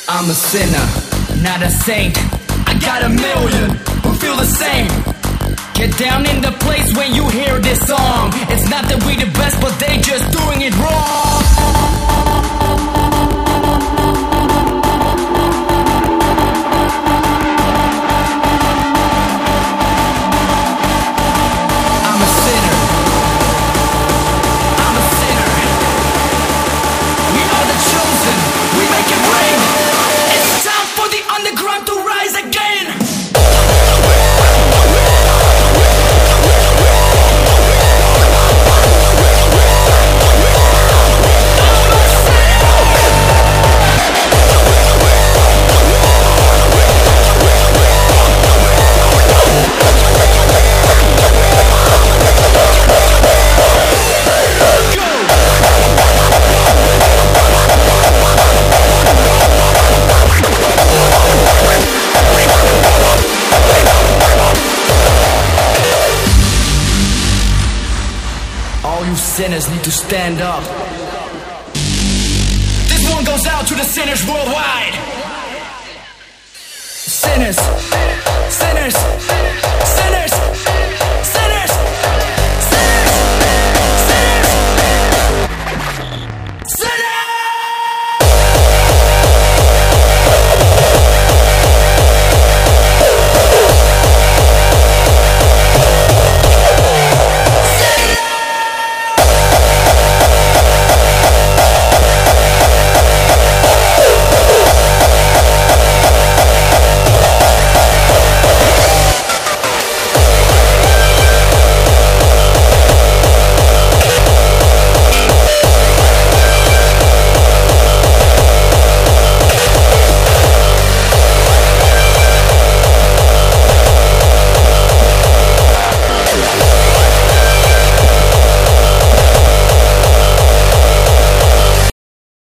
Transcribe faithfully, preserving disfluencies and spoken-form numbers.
I'm a sinner, not a saint. I got a million who feel the same. Get down in the place when you hear this song. It's not that we the best, but they just doing it wrong. I'm a sinner. I'm a sinner. We are the chosen. We make it rain. It's time for the underground to rise again. All you sinners need to stand up. This one goes out to the sinners worldwide. Sinners, sinners, sinners.